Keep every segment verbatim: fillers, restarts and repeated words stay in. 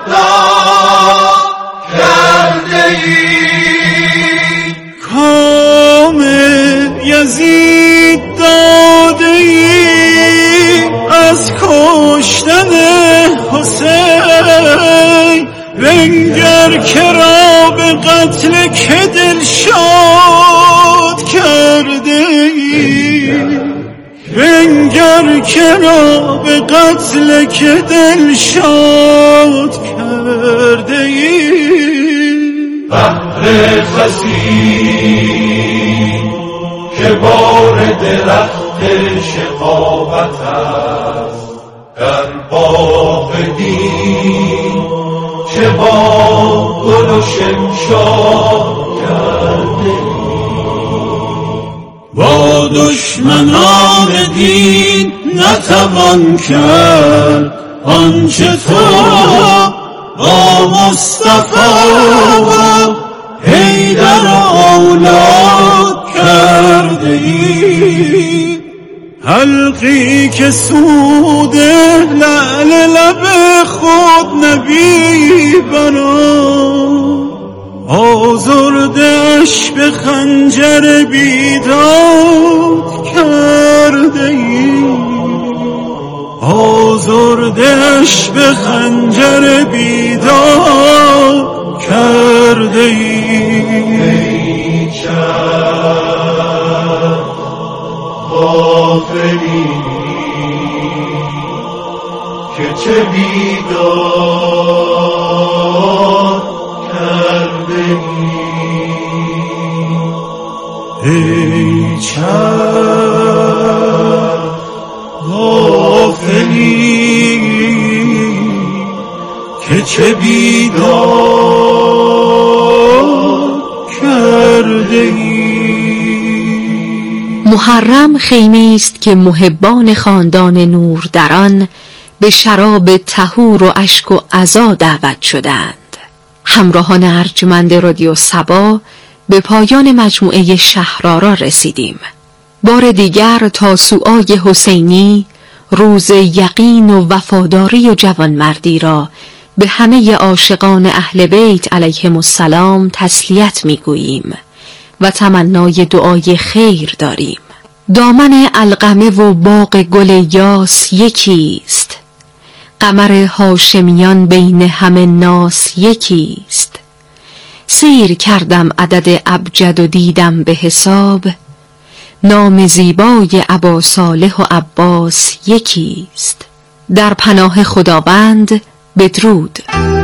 کرده ای. کام یزید داده ای از کشتن حسین، بنگر که را به قتل که دل شاد کرده ای، بنگر که را به قتل که دل شاد کرده ای. بهر خزید که بار درخت شقاوت است در باغ دین، که با گل و شمشاد کرده با دشمنان دین نتوان کرد آنچه تو با مصطفی و حیدر اولاد کرده ای. حلقی که سود لعل لب خود نبی بنا، آزردش به خنجر بیداد کرده ای، آزردش به خنجر بیداد کرده ای. ای چند غافلی که چه بیداد کرده ای. ای چند غافلی که چه بیداد کرده ای. محرم خیمه است که محبان خاندان نور در آن به شراب طهور و اشک و عزا دعوت شدند. همراهان ارجمند رادیو صبا به پایان مجموعه شهرآرا رسیدیم. بار دیگر تاسوعای حسینی، روز یقین و وفاداری و جوانمردی را به همه عاشقان اهل بیت علیهم السلام تسلیت میگوییم و تمنای دعای خیر داریم. دامن القمه و باغ گل یاس یکیست، قمر هاشمیان بین همه ناس یکیست. سیر کردم عدد ابجد و دیدم به حساب، نام زیبای ابا صالح و عباس یکیست. در پناه خداوند بدرود.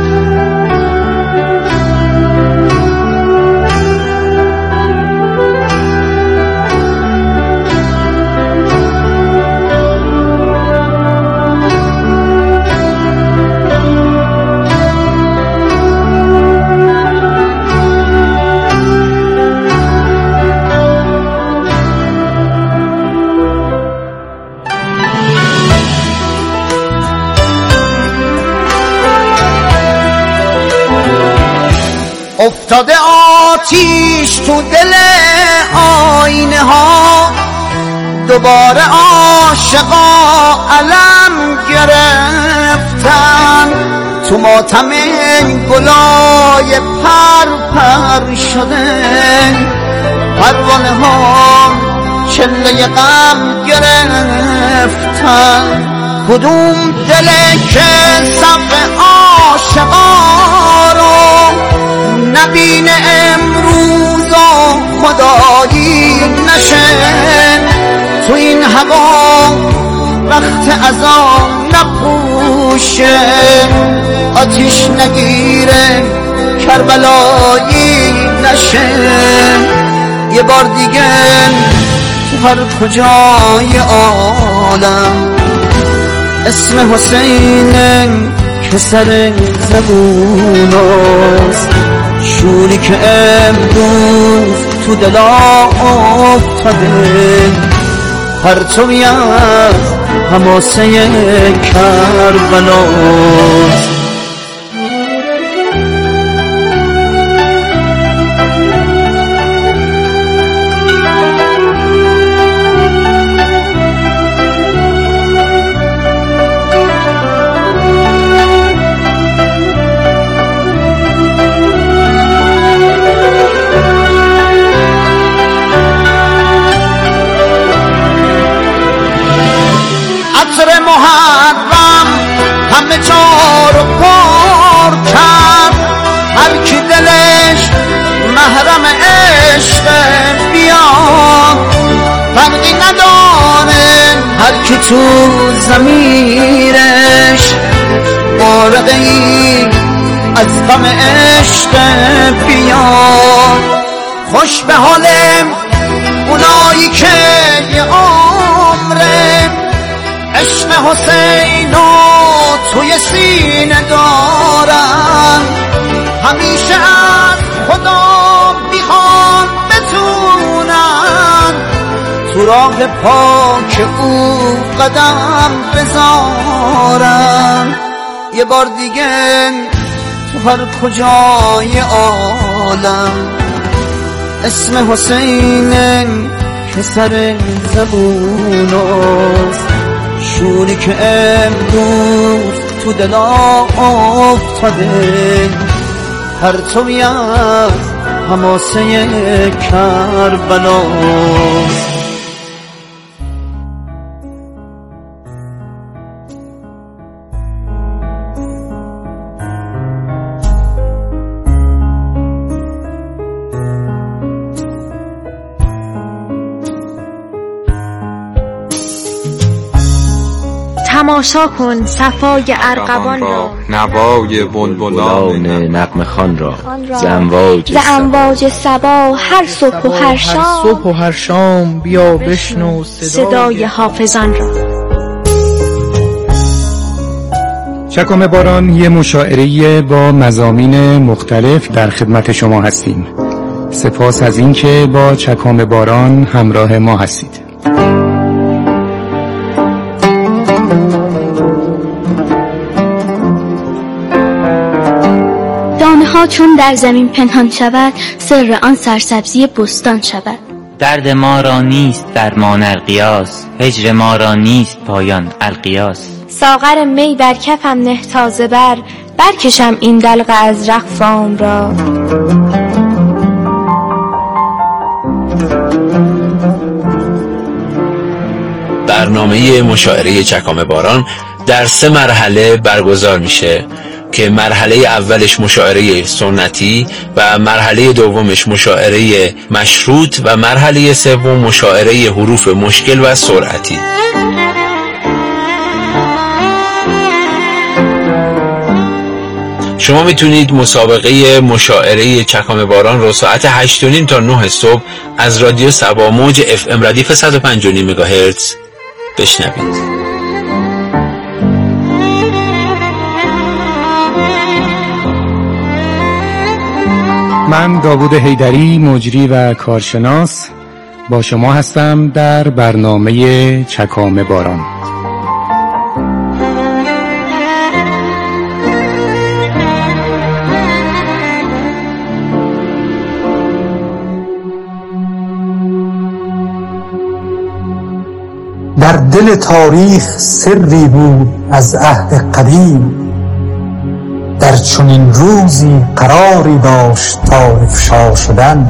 افتاده آتیش تو دل آینه ها، دوباره عاشقا علم گرفتن، تو ماتم گلای پر پر شده، پروانه ها چله غم گرفتن. کدوم دله که صف عاشقا رو نبینه امروز و خدایی نشه، تو این هوا وقت عزا نپوشه، آتیش نگیره کربلایی نشه. یه بار دیگه تو هر کجای عالم اسم حسین که سر زبون است، شوری که امروز تو دلا افتاده، پرتوی از حماسه کربلاست. تو ضمیرش، غارقه ای از غم عشق بیار. خوش به حالم اونایی که یه عمره عشق حسین و توی سینه دارن، همیشه از خدا میخوان بتونن تو راه پاک او قدم بذارن. یه بار دیگه تو هر کجای عالم اسم حسین که سر زبوناست، شونی که امروز تو دلا افتاده، پرتوی از حماسه کربلاست. تماشا کن صفای ارغوان را، نوای بلبلان نغمه خوان را، ز امواج امواج صبا هر صبح و هر شام، صبح و هر شام بیا بشنو صدای حافظان را. چکامه باران یه مشاعره با مضامین مختلف در خدمت شما هستیم. سپاس از اینکه با چکامه باران همراه ما هستید. ها چون در زمین پنهان شود، سر آن سرسبزی بستان شود. درد ما را نیست درمان القیاس، هجر ما را نیست پایان القیاس. ساغر می در کفم نه تازه بر، برکشم این دلق ازرق فام را. برنامه مشاعره چکامه باران در سه مرحله برگزار میشه که مرحله اولش مشاعره سنتی و مرحله دومش مشاعره مشروط و مرحله سوم مشاعره حروف مشکل و سرعتی. شما میتونید مسابقه مشاعره چکامه باران رو ساعت هشت و نیم تا نه صبح از رادیو صبا موج اف ام ردیف صد و پنج و نیم مگاهرتز بشنوید. من داوود حیدری، مجری و کارشناس، با شما هستم در برنامه چکامه باران. در دل تاریخ سری بود از عهد قدیم، در چنین روزی قراری داشت تا افشا شدن.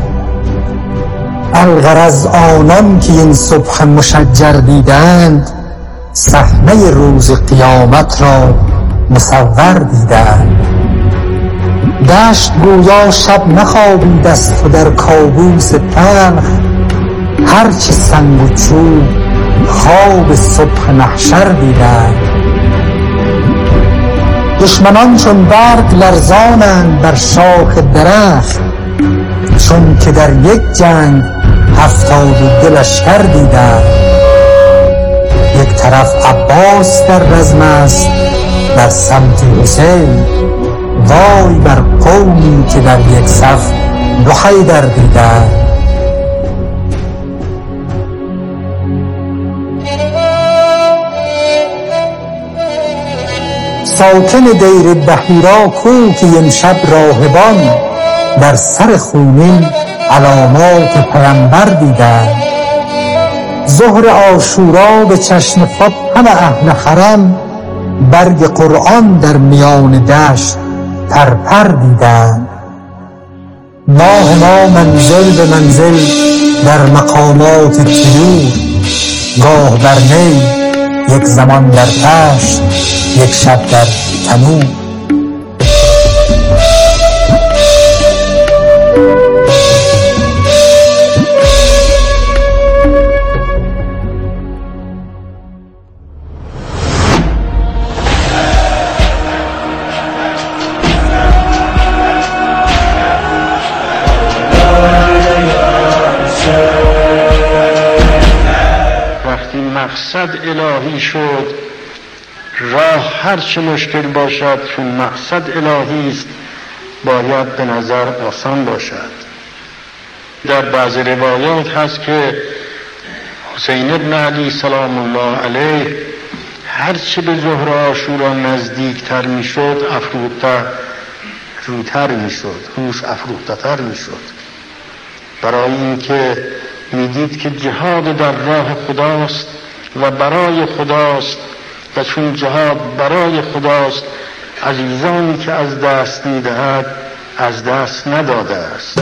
الغرض آنان که این صبح مشجر دیدند، صحنه روز قیامت را مصور دیدند. دشت گویا شب نخوابید از تو در کابوس تلخ، هرچه سنگ و چوب خواب صبح محشر دیدند. دشمنان چون برگ لرزانند بر شاخ درخت، چون که در یک جنگ هفتاد و دو لشکر دیدند. یک طرف عباس در رزم است در سمت حسین، وای بر قومی که در یک صف دو حیدر دیدند. ساکن دیر بحیرا کو که امشب راهبان در سر خونین علامات پیمبر دیدند. ظهر عاشورا به چشم خود همه اهل حرم، برگ قرآن در میان دشت پرپر دیدند. ماه ما منزل به منزل در مقامات طیور، گاه بر نی یک زمان در دشت یک شب در تنور. مقصد الهی شد. راه هر چه مشکل باشد چون مقصد الهی است باید به نظر آسان باشد. در بعض روایات هست که حسین ابن علی سلام الله علیه هر چه به ظهر عاشورا نزدیکتر میشد افروخته روتر میشد، روش افروخته تر میشد، برای اینکه میدید که جهاد در راه خداست و برای خداست و چون جهاد برای خداست عزیزانی که از دست میدهد از دست نداده است.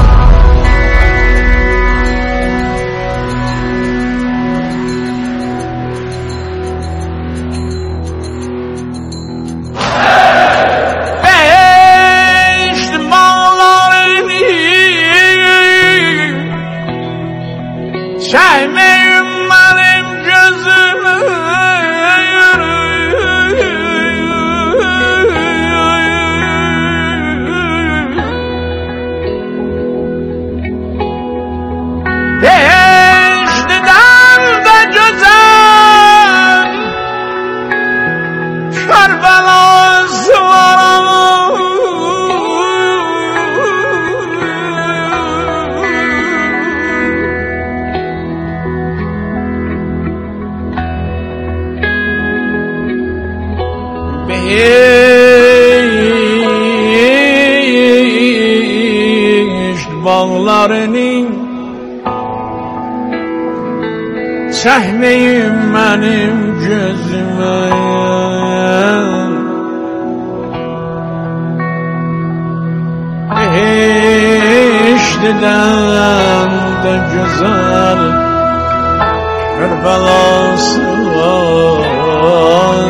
Çəkməyim mənim gözümə eşdidən də gözəl Kərbəlası var.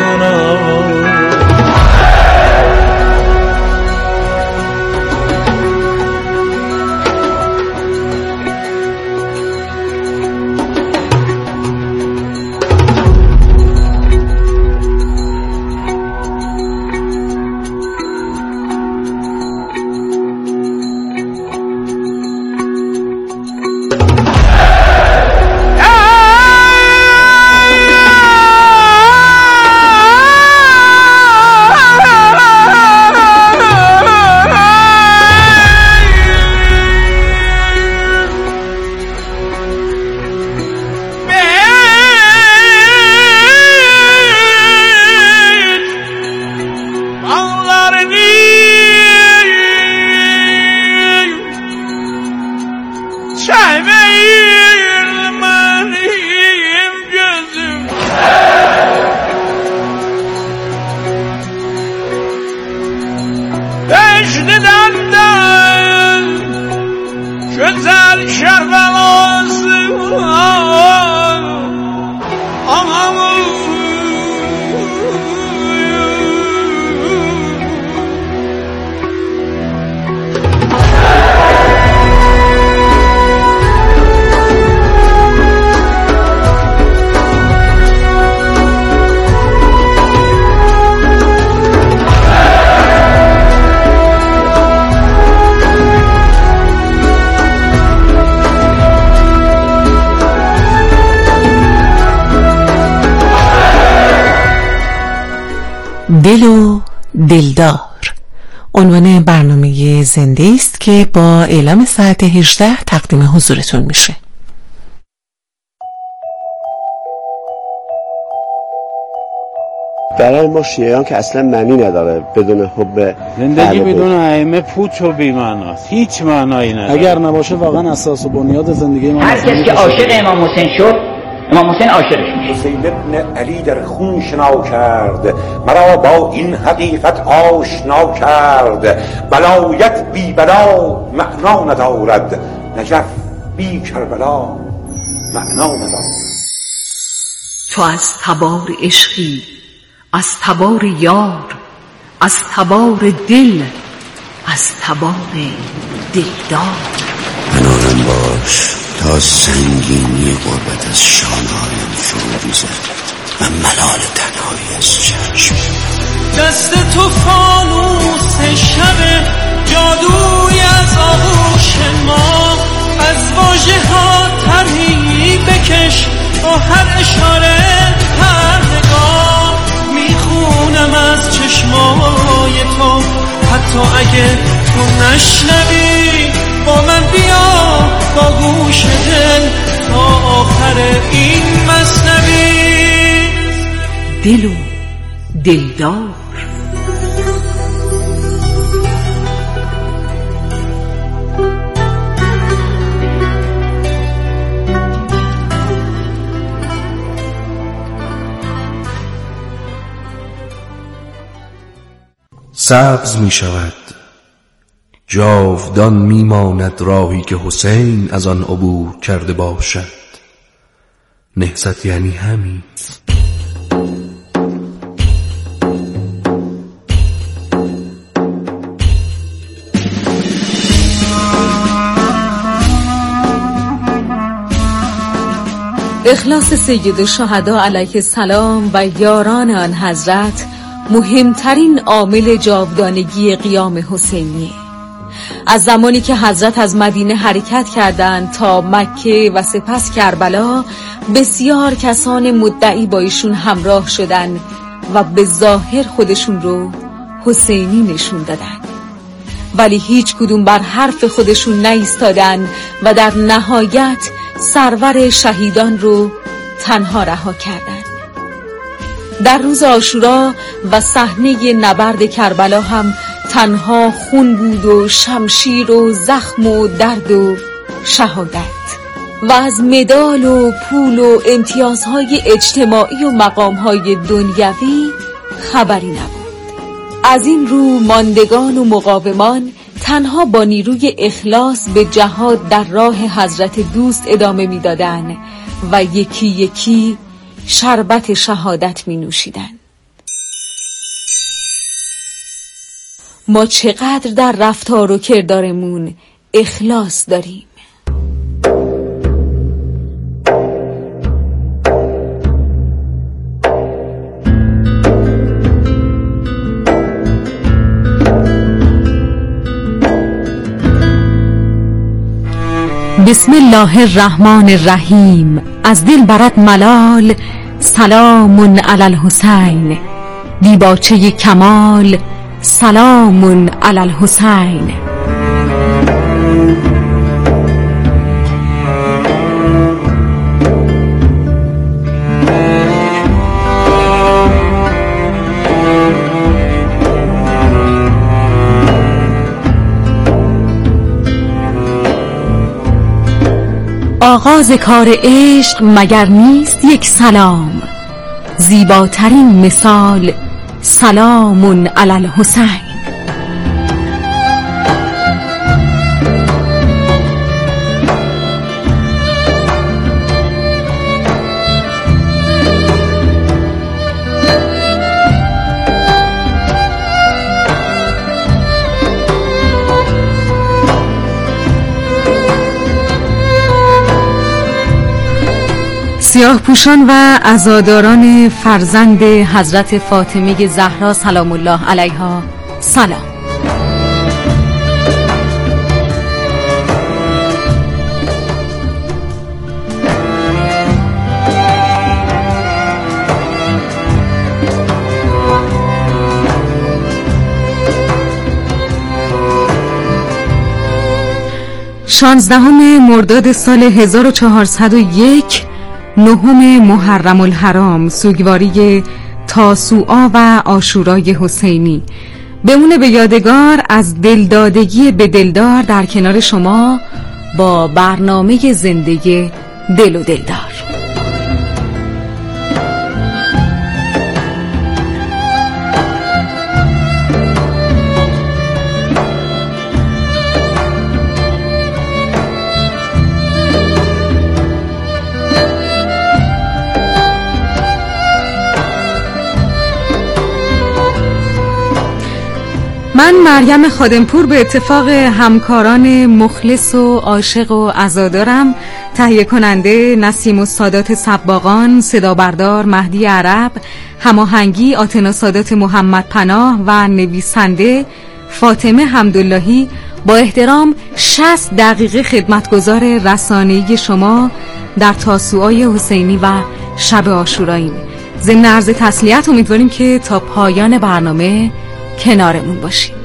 دل و دلدار عنوان برنامه زنده است که با اعلام ساعت هجده تقدیم حضورتون میشه. برای ما شیعیان که اصلا معنی نداره بدون حب زندگی بدون ائمه پوچ و بی‌معناست، هیچ معنایی نداره. اگر نباشه واقعا اساس و بنیاد زندگی ما. هر کسی که عاشق امام حسین شد امام حسین عاشقش میشه. حسین ابن علی در خون شنا کرد، مرا با این حقیقت آشنا کرد. بلایت بی بلا معنا ندارد، نجف بی کربلا معنا ندارد. تو از تبار عشقی، از تبار یار، از تبار دل، از تبار دلدار. منارم باش تا سنگینی غربت از شانهایم فرو ریزد و ملال تنهایی از چشم. دست تو فانوس شب جادوی از آغوش ما، از واژه ها طرحی بکش با هر اشاره تو اگه تو نشنوی با من بیا با گوش دل تا آخر این مثنوی. دل و دلدار. سبز می شود جاودان می ماند راهی که حسین از آن عبور کرده باشد. نهضت یعنی همین. اخلاص سید الشهدا علیه السلام و یاران آن حضرت مهمترین عامل جاودانگی قیام حسینیه. از زمانی که حضرت از مدینه حرکت کردند تا مکه و سپس کربلا، بسیار کسان مدعی با ایشون همراه شدند و به ظاهر خودشون رو حسینی نشون دادن، ولی هیچ کدوم بر حرف خودشون نایستادن و در نهایت سرور شهیدان رو تنها رها کردند. در روز عاشورا و صحنه نبرد کربلا هم تنها خون بود و شمشیر و زخم و درد و شهادت و از مدال و پول و امتیازهای اجتماعی و مقامهای دنیوی خبری نبود. از این رو ماندگان و مقاومان تنها با نیروی اخلاص به جهاد در راه حضرت دوست ادامه می‌دادند و یکی یکی شربت شهادت می نوشیدن. ما چقدر در رفتار و کردارمون اخلاص داریم. بسم الله الرحمن الرحیم. از دل برد ملال، سلام علی الحسین. دیباچه کمال، سلام علی الحسین. آغاز کار عشق مگر نیست یک سلام؟ زیباترین مثال، سلام علی الحسین. سیاه پوشان و عزاداران فرزند حضرت فاطمه زهرا سلام الله علیها سلام. شانزدهم مرداد سال هزار و چهارصد و یک، نهم محرم الحرام، سوگواری تاسوعا و عاشورای حسینی، بمونه به یادگار از دلدادگی به دلدار در کنار شما با برنامه زندگی دل و دلدار. من مریم خادمپور به اتفاق همکاران مخلص و عاشق و عزادارم، تهیه کننده نسیم السادات سباقان، صدا بردار مهدی عرب، هماهنگی آتنا سادات محمد پناه و نویسنده فاطمه حمداللهی، با احترام شصت دقیقه خدمتگزار رسانه‌ای شما در تاسوعای حسینی و شب عاشوراییم. ضمن عرض تسلیت امیدواریم که تا پایان برنامه کنارمون باشید.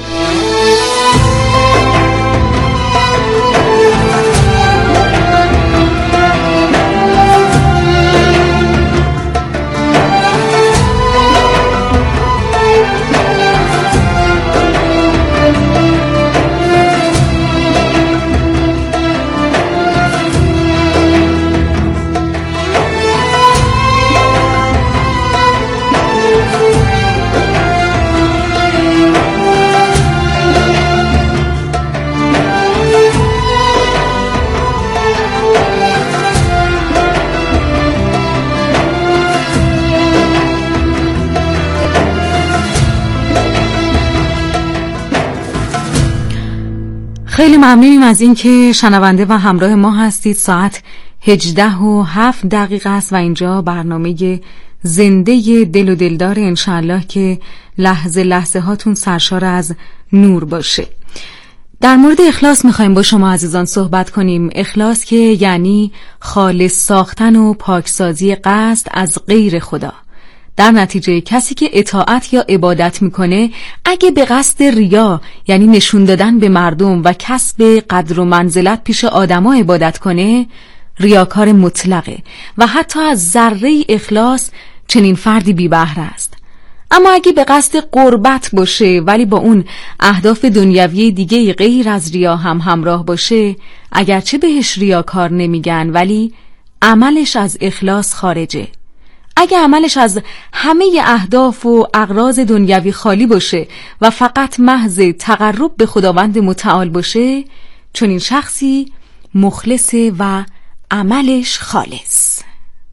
خیلی ممنونیم از این که شنونده و همراه ما هستید. ساعت هجده و هفت دقیقه است و اینجا برنامه زنده دل و دلدار، انشالله که لحظه لحظه هاتون سرشار از نور باشه. در مورد اخلاص میخوایم با شما عزیزان صحبت کنیم. اخلاص که یعنی خالص ساختن و پاکسازی قصد از غیر خدا. در نتیجه کسی که اطاعت یا عبادت میکنه اگه به قصد ریا یعنی نشون دادن به مردم و کسب قدر و منزلت پیش آدما عبادت کنه، ریاکار مطلقه و حتی از ذره اخلاص چنین فردی بی بهره است. اما اگه به قصد قربت باشه ولی با اون اهداف دنیوی دیگه غیر از ریا هم همراه باشه، اگرچه بهش ریاکار نمیگن ولی عملش از اخلاص خارجه. اگه عملش از همه اهداف و اغراض دنیوی خالی باشه و فقط محض تقرب به خداوند متعال باشه، چون این شخصی مخلصه و عملش خالص.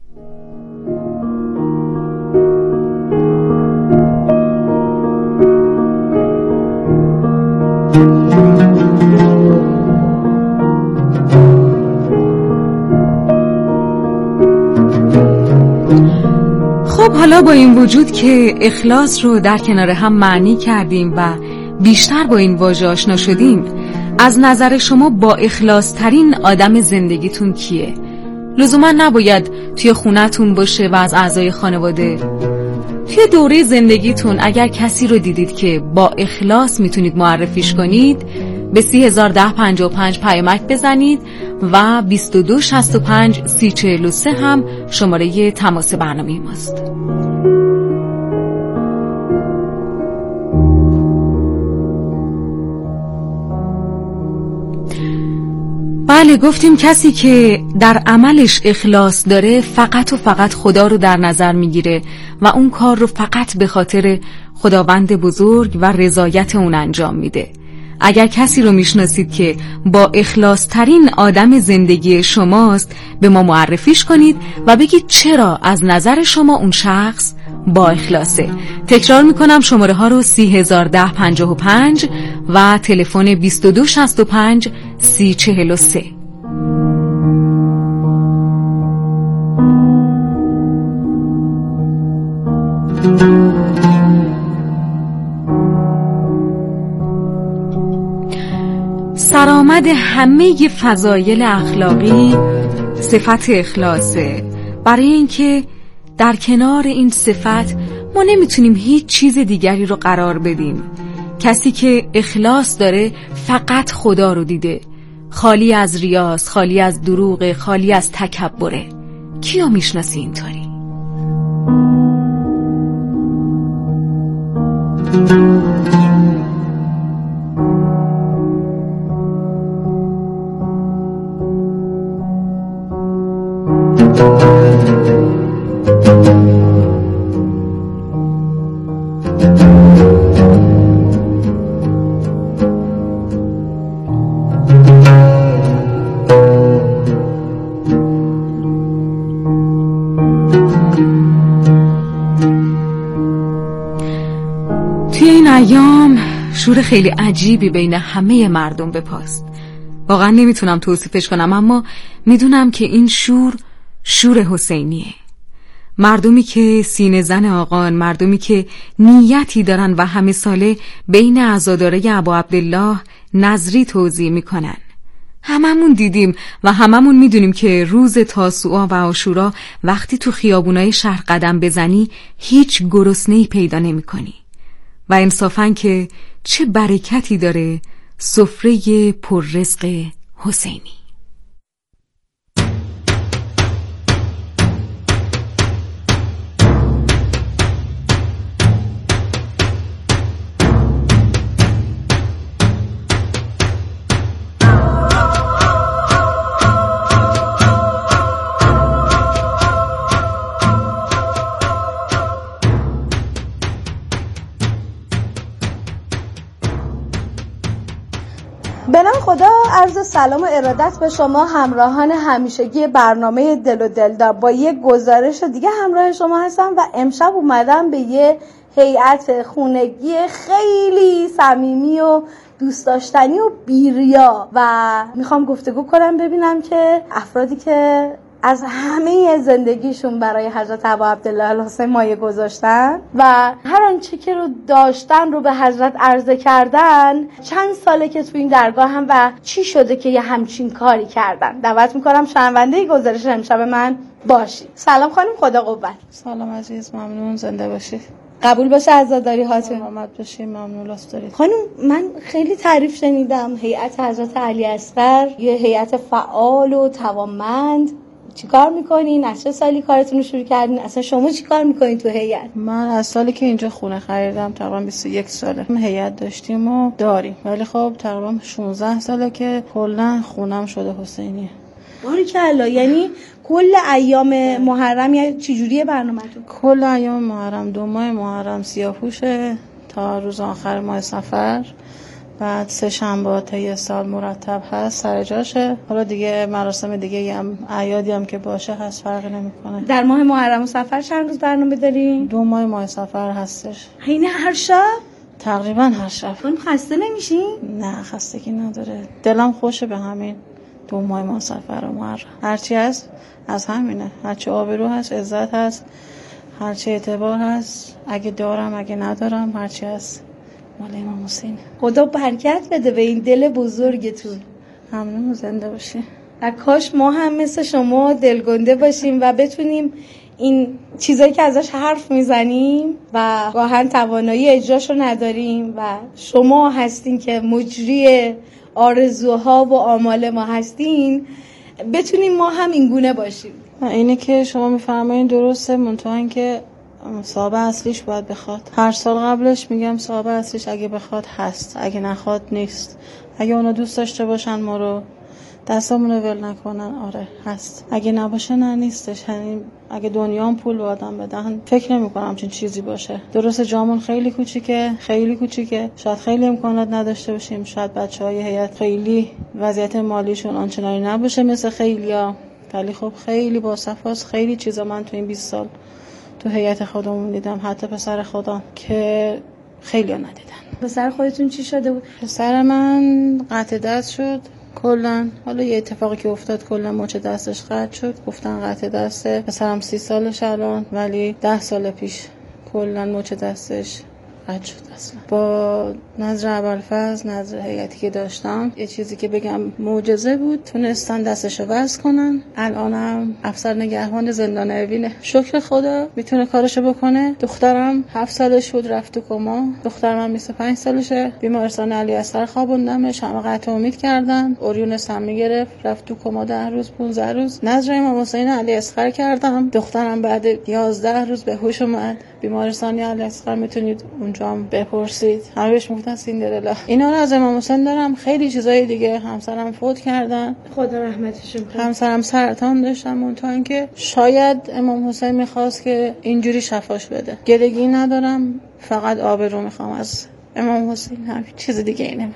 خب حالا با این وجود که اخلاص رو در کنار هم معنی کردیم و بیشتر با این واژه آشنا شدیم، از نظر شما با اخلاص ترین آدم زندگیتون کیه؟ لزوما نباید توی خونتون باشه و از اعضای خانواده. توی دوره زندگیتون اگر کسی رو دیدید که با اخلاص میتونید معرفیش کنید، به سی هزار ده پنجاه و پنج پیامک بزنید و بیست و دو شصت و پنج سی چهل و سه هم شماره تماس برنامه ماست. بله، گفتیم کسی که در عملش اخلاص داره فقط و فقط خدا رو در نظر میگیره و اون کار رو فقط به خاطر خداوند بزرگ و رضایت اون انجام میده. اگر کسی رو میشناسید که با اخلاص ترین آدم زندگی شماست، به ما معرفیش کنید و بگید چرا از نظر شما اون شخص با اخلاصه. تکرار میکنم شماره ها رو سی هزار ده پنجاه و پنج و تلفن بیست و دو شصت و پنج سی چهل و سه. سرآمد همه فضایل اخلاقی صفت اخلاصه. برای اینکه در کنار این صفت ما نمیتونیم هیچ چیز دیگری رو قرار بدیم. کسی که اخلاص داره فقط خدا رو دیده، خالی از ریاست، خالی از دروغ، خالی از تکبره. کیو میشناسی اینطوری؟ توی این ایام شور خیلی عجیبی بین همه مردم به پاست. واقعا نمیتونم توصیفش کنم، اما میدونم که این شور شور حسینیه. مردمی که سینه زن آقان، مردمی که نیتی دارن و همه ساله بین عزاداره ابا عبدالله نظری توزیع میکنن. هممون دیدیم و هممون میدونیم که روز تاسوعا و عاشورا وقتی تو خیابونای شهر قدم بزنی هیچ گرسنه‌ای پیدا نمیکنی. و انصافاً که چه برکتی داره سفره پررزق حسینی. به نام خدا، عرض سلام و ارادت به شما همراهان همیشگی برنامه دل و دلدار. با یک گزارش دیگه همراه شما هستم و امشب اومدم به یه هیئت خونگی خیلی صمیمی و دوست داشتنی و بیریا و میخوام گفتگو کنم ببینم که افرادی که از همه زندگیشون برای حضرت ابا عبدالله الحسین مایه گذاشتن و هر آنچه که رو داشتن رو به حضرت عرضه کردن، چند ساله که تو این درگاه هم و چی شده که یه همچین کاری کردن. دعوت میکنم شنونده گزارش امشب من باشید. سلام خانم، خدا قوت. سلام عزیز، ممنون، زنده باشید. قبول باشه عزاداری هاتون. سلامت باشید، ممنون، لاست دارید. خانم، من خیلی تعریف شنیدم هیئت حضرت علی اصغر یه هیئت فعال و توانمند. چیکار میکنین؟ از چه سالی کارتون رو شروع کردین؟ اصلا شما چیکار میکنین تو هیئت؟ من از سالی که اینجا خونه خریدم تقریبا بیست و یک ساله هیئت داشتیم و داریم، ولی خب تقریبا شانزده ساله که کلا خونم شده حسینیه. باریکلا. یعنی کل ایام محرم یا چجوریه برنامه‌تون؟ کل ایام محرم، دو ماه محرم سیاه‌پوشه تا روز آخر ماه صفر، بعد سه شنبه تا یه سال مرتب هست سر جاشه. حالا دیگه مراسم دیگه هم اعیادی هم که باشه هست، فرقی نمیکنه. در ماه محرم و صفر چند روز برنامه دارین؟ دو ماه ماه صفر هستش. این هر شب؟ تقریبا هر شب. خانم خسته نمیشین؟ نه، خستگی نداره، دلم خوشه به همین دو ماه ماه صفر و محرم. هرچی هست از همینه، هرچی آبرو هست، عزت هست، هرچی اعتبار هست، اگه دارم اگه ندارم هرچی هست مال امام حسین. خدا برکت بده به این دل بزرگتون. ممنون، زنده باشی. و کاش ما هم مثل شما دلگنده باشیم و بتونیم این چیزایی که ازش حرف میزنیم و گاهن توانایی اجراشو نداریم و شما هستین که مجری آرزوها و آمال ما هستین، بتونیم ما هم این گونه باشیم. اینه که شما میفرمایین درسته، منتها این که صاحب اصلیش باید بخواد. هر سال قبلش میگم صاحب اصلیش اگه بخواد هست، اگه نخواد نیست. اگه اونا دوست داشته باشن ما رو، دستامونو ول نکنن، آره هست. اگه نباشه نه نیستش. یعنی اگه دنیا هم پول به آدم بدن فکر نمی کنم چون چیزی باشه. درسته جامون خیلی کوچیکه، خیلی کوچیکه، شاید خیلی امکانات نداشته باشیم، شاید بچهای هیئت خیلی وضعیت مالیشون آنچنانی نباشه مثل خیلیا، ولی خب خیلی با صفاست. خیلی چیزا من تو این بیست سال تو هیئت خودمون دیدم، حتی پسر خودم که خیلی ها ندیدن. پسر خودتون چی شده بود؟ پسر من قطع دست شد کلن. حالا یه اتفاقی که افتاد کلن مچ دستش قطع شد، گفتن قطع دسته. پسرم سی سالش الان، ولی ده سال پیش کلن مچ دستش قطع شد اصلا. با نظر ابوالفضل، نظر هیئتی که داشتم، یه چیزی که بگم معجزه بود، تونستن دستشو وصل کنن. الانم افسر نگهبان زندان اوینه. شکر خدا میتونه کارشو بکنه. دخترم هفت سالش بود رفت تو کما. دخترم هم بیست و پنج سالشه. بیمارستان علی اصغر خوابوندمش، همه قطع امید کردن. اوریون سمی گرفت، رفت تو کما ده روز پانزده روز. نظر امام حسین علی اصغر کردم. دخترم بعد یازده روز به هوش اومد. بیمارستان علی اصغر میتونید اونجا هم بپرسید، همه بهش میگفتن سیندرلا. اینا رو از امام حسین دارم. خیلی چیزای دیگه. همسرم فوت کردن، خدا رحمتشون کنه. همسرم سرطان داشتن، منتها اینکه شاید امام حسین میخواست که اینجوری شفاش بده. گرگی ندارم، فقط آبرو میخوام از امام حسین، همین چیز دیگه اینه.